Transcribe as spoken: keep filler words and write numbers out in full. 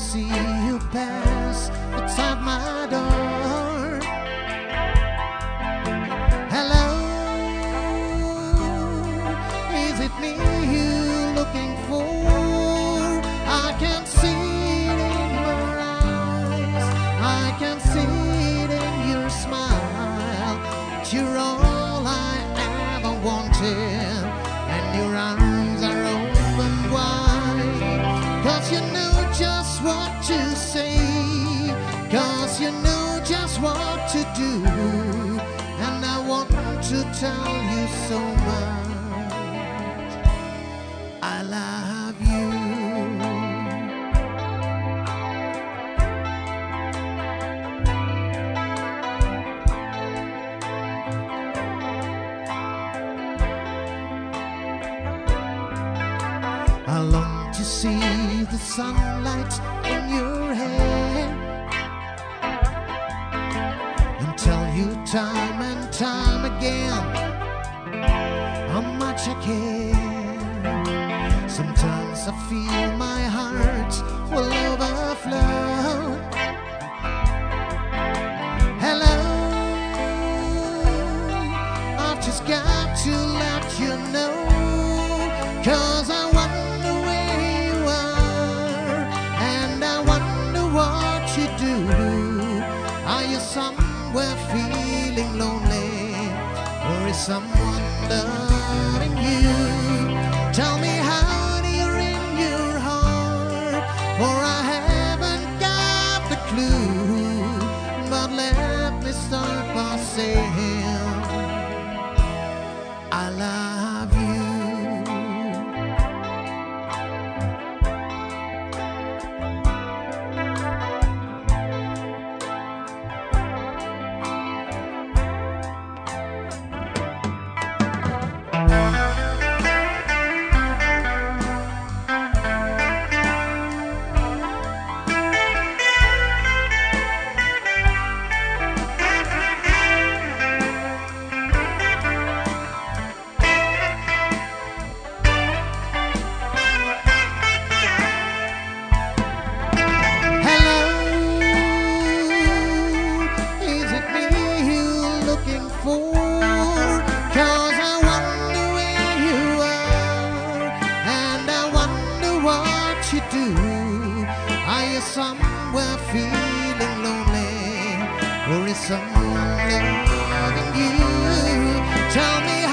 see you pass outside my door. Hello, is it me you're looking for? I can see it in your eyes, I can see it in your smile. You're all I ever wanted, and your arms are open wide. Cause you know just what to say, cause you know just what to do, and I want to tell you so much I love you. I long to see the sunlight in your hair and tell you time and time again how much I care. Sometimes I feel my heart will overflow. Hello, I've just got to let you know, cause I wonder where you are, and I wonder what you do. Are you somewhere feeling lonely, or is someone loving you? Tell me how you're in your heart, for I haven't got the clue. But let me start by saying I love you. Are you somewhere feeling lonely, or is someone loving you? Tell me